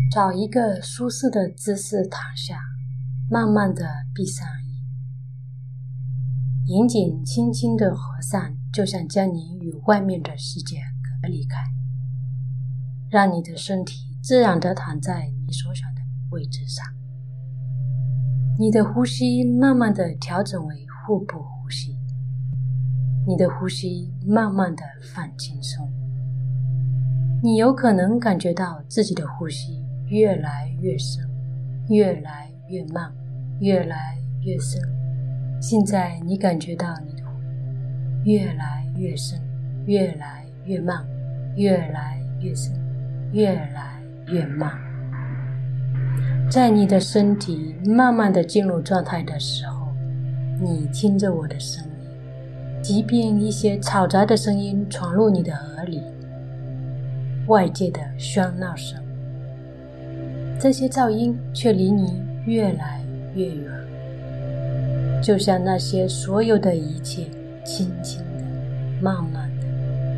找一个舒适的姿势躺下，慢慢地闭上眼，眼睛轻轻地合上，就像将你与外面的世界隔离开，让你的身体自然地躺在你所想的位置上。你的呼吸慢慢地调整为腹部呼吸，你的呼吸慢慢地放轻松。你有可能感觉到自己的呼吸越来越深，越来越慢，越来越深。现在你感觉到你的呼吸越来越深，越来越慢，越来越深，越来越慢。在你的身体慢慢地进入状态的时候，你听着我的声音，即便一些嘈杂的声音闯入你的耳里，外界的喧闹声，这些噪音却离你越来越远，就像那些所有的一切轻轻的、慢慢的。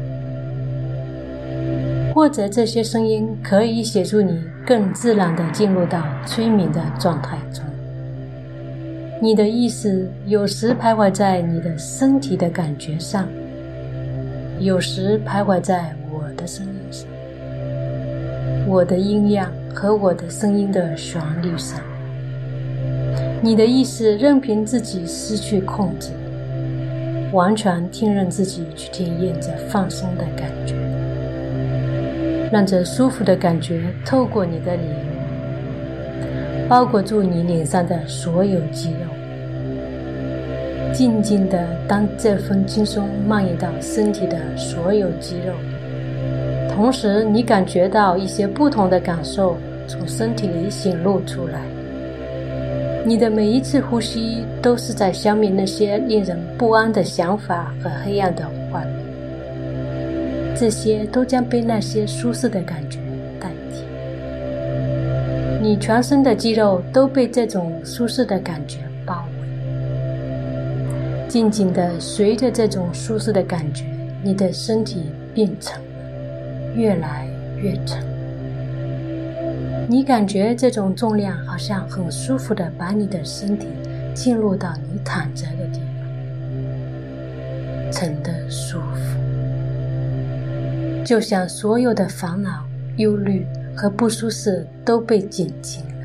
或者这些声音可以协助你更自然地进入到催眠的状态中。你的意识有时徘徊在你的身体的感觉上，有时徘徊在我的声音上，我的音量和我的声音的旋律上。你的意识任凭自己失去控制，完全听任自己去体验这放松的感觉，让这舒服的感觉透过你的脸，包裹住你脸上的所有肌肉，静静地当这份轻松蔓延到身体的所有肌肉，同时你感觉到一些不同的感受从身体里显露出来。你的每一次呼吸都是在消灭那些令人不安的想法和黑暗的画面，这些都将被那些舒适的感觉代替。你全身的肌肉都被这种舒适的感觉包围，静静地随着这种舒适的感觉，你的身体变沉了，越来越沉。你感觉这种重量好像很舒服地把你的身体进入到你躺着的地方，沉得舒服，就像所有的烦恼、忧虑和不舒适都被减轻了。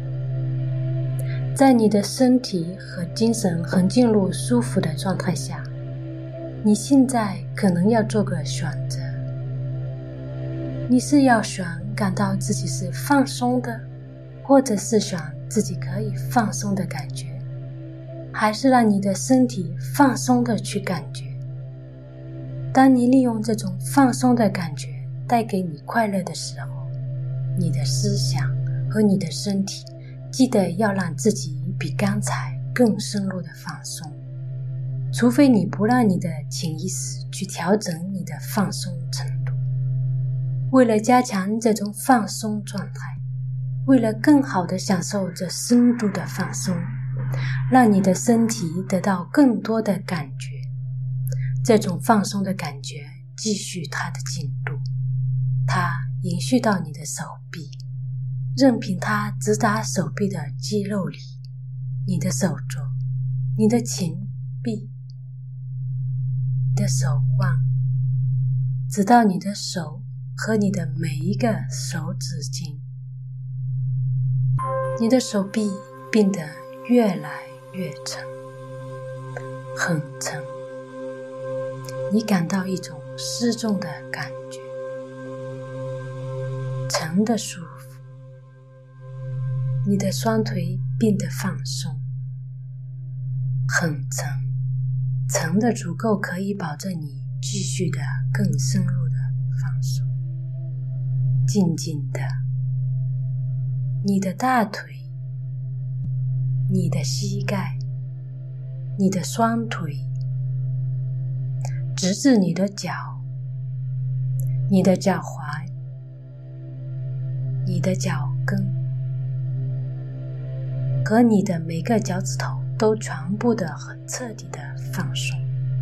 在你的身体和精神很进入舒服的状态下，你现在可能要做个选择。你是要选感到自己是放松的，或者是选自己可以放松的感觉，还是让你的身体放松的去感觉。当你利用这种放松的感觉带给你快乐的时候，你的思想和你的身体记得要让自己比刚才更深入的放松，除非你不让你的潜意识去调整你的放松程度。为了加强这种放松状态，为了更好地享受这深度的放松，让你的身体得到更多的感觉，这种放松的感觉继续它的进度，它延续到你的手臂，任凭它直达手臂的肌肉里，你的手肘，你的前臂，你的手腕，直到你的手和你的每一个手指尖。你的手臂变得越来越沉，很沉，你感到一种失重的感觉，沉的舒服。你的双腿变得放松，很沉，沉的足够可以保证你继续的更深入的放松。静静的，你的大腿，你的膝盖，你的双腿，直至你的脚，你的脚踝，你的脚跟，和你的每个脚趾头都全部的很彻底的放松。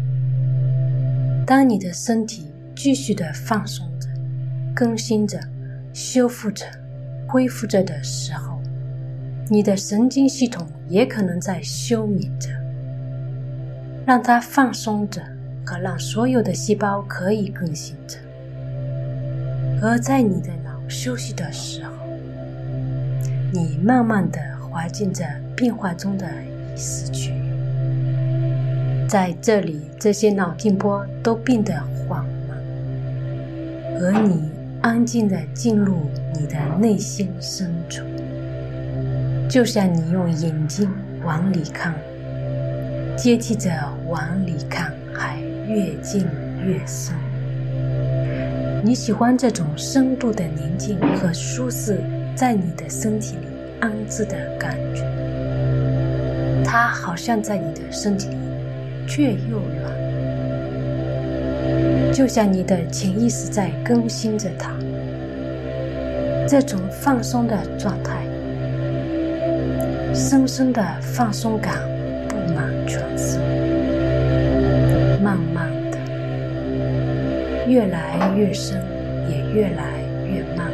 当你的身体继续的放松着，更新着，修复着， 恢复着的时候，你的神经系统也可能在休眠着，让它放松着和让所有的细胞可以更新着。而在你的脑休息的时候，你慢慢地滑进着变化中的意识区域。在这里，这些脑电波都变得缓慢，而你安静地进入你的内心深处，就像你用眼睛往里看，接替着往里看还越进越深。你喜欢这种深度的宁静和舒适在你的身体里安置的感觉，它好像在你的身体里却又软，就像你的潜意识在更新着它。这种放松的状态，深深的放松感布满全身，慢慢的越来越深，也越来越慢。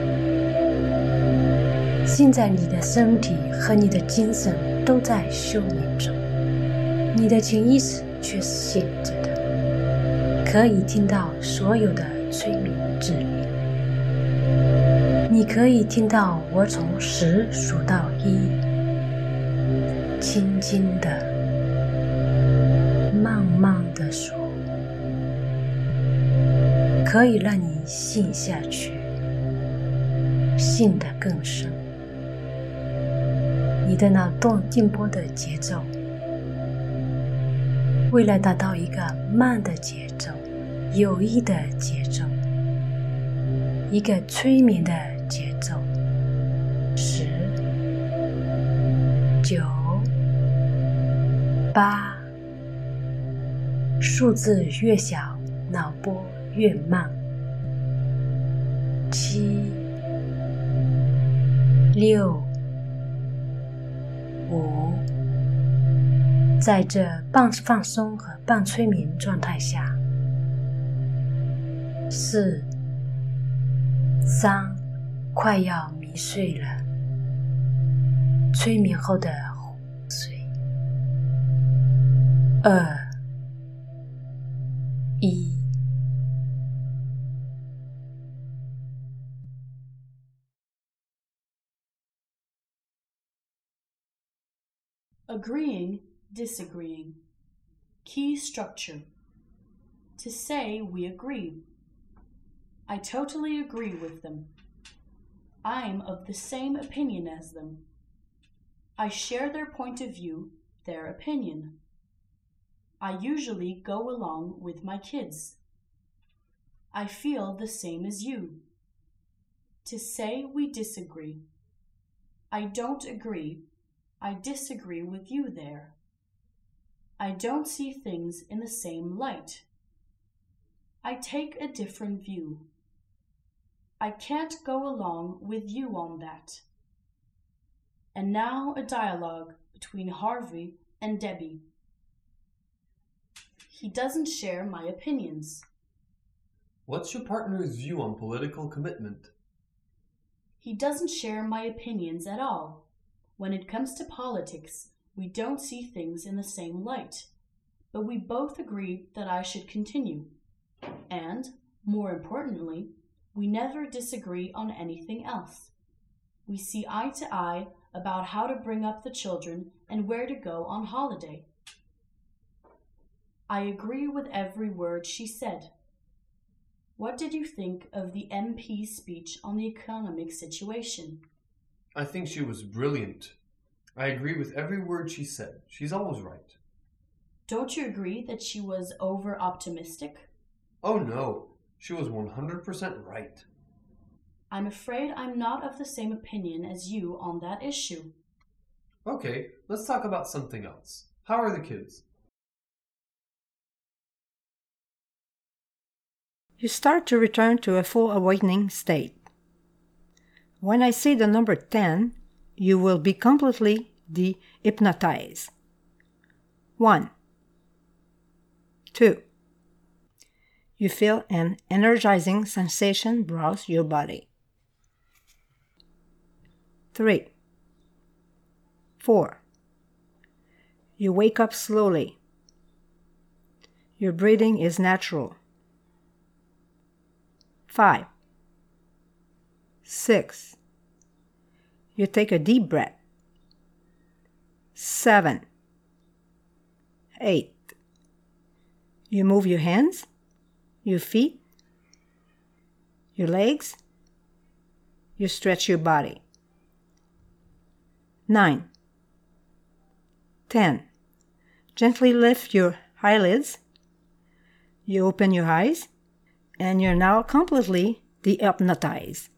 现在你的身体和你的精神都在休眠中，你的潜意识却是醒着的，可以听到所有的催眠指令。你可以听到我从10数到1，轻轻的、慢慢的数，可以让你陷下去，陷得更深。你的脑电波的节奏，为了达到一个慢的节奏、有益的节奏、一个催眠的节奏，10、9、8，数字越小，脑波越慢。7、6、5，在这半放松和半催眠状态下，4、3，快要迷睡了，催眠后的昏睡。2、1。 Agreeing, disagreeing. Key structure. To say we agree. I totally agree with them. I'm of the same opinion as them. I share their point of view, their opinion. I usually go along with my kids. I feel the same as you. To say we disagree. I don't agree. I disagree with you there. I don't see things in the same light. I take a different view. I can't go along with you on that. And now a dialogue between Harvey and Debbie. He doesn't share my opinions. What's your partner's view on political commitment? He doesn't share my opinions at all. When it comes to politics, we don't see things in the same light, but we both agree that I should continue. And, more importantly, we never disagree on anything else. We see eye to eye about how to bring up the children and where to go on holiday. I agree with every word she said. What did you think of the MP's speech on the economic situation? I think she was brilliant. I agree with every word she said. She's always right. Don't you agree that she was over-optimistic? Oh no, she was 100% right. I'm afraid I'm not of the same opinion as you on that issue. Okay, let's talk about something else. How are the kids? You start to return to a full awakening state. When I say the number 10, you will be completely de-hypnotized. 1, 2. You feel an energizing sensation browse your body. 3, 4. You wake up slowly. Your breathing is natural. 5, 6. You take a deep breath. 7, 8. You move your hands, your feet, your legs. You stretch your body. 9, 10. Gently lift your eyelids. You open your eyes, and you're now completely dehypnotized.